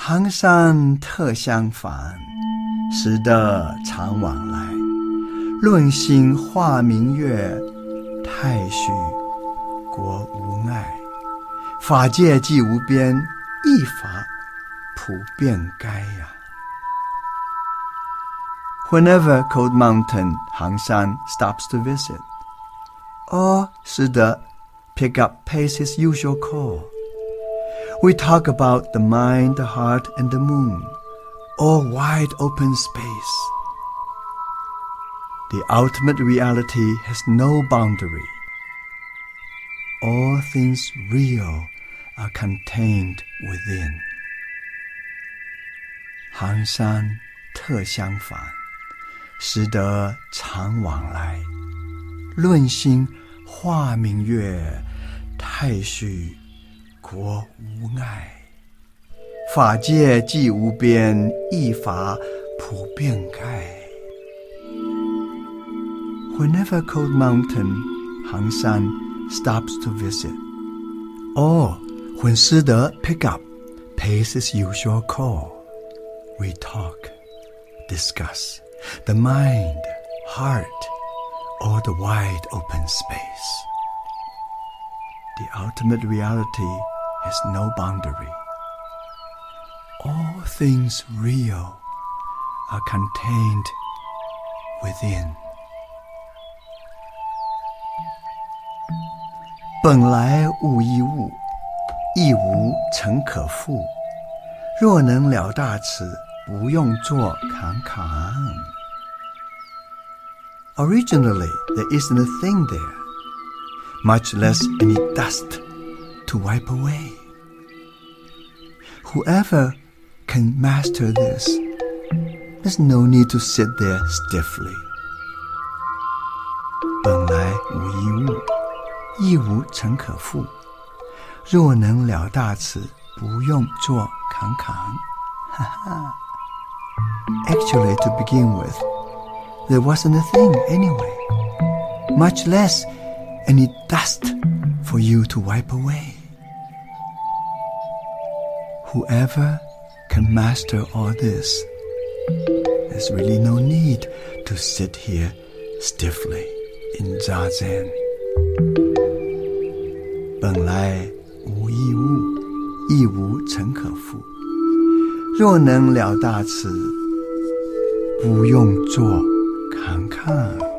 行山特相烦，识得常往来。论心化明月，太虚国无碍。法界既无边，一法普遍该呀。Whenever Cold Mountain Hangshan stops to visit, or Sida pick up pace his usual call, we talk about the mind, the heart, and the moon, or wide open space. The ultimate reality has no boundary. All things real are contained within. 行山特相烦，识得常往来。论心化明月，太虚国无碍。法界既无边，一法普遍该。Whenever Cold Mountain Hangshan stops to visit, or when Sida pick up, pays his usual call, we talk, discuss the mind, heart, or the wide open space. The ultimate reality has no boundary. All things real are contained within. 本来物一物，亦无诚可复。若能了大此，不用作侃侃。Originally, there isn't a thing there, much less any dust to wipe away. Whoever can master this, there's no need to sit there stiffly. 本来无一物，亦无诚可复。若能了大此，不用作侃侃。哈哈。Actually, to begin with, there wasn't a thing anyway, much less any dust for you to wipe away. Whoever can master all this, there's really no need to sit here stiffly in Zazen. 本来无一物，亦无诚可复。若能了大此，不用作侃侃。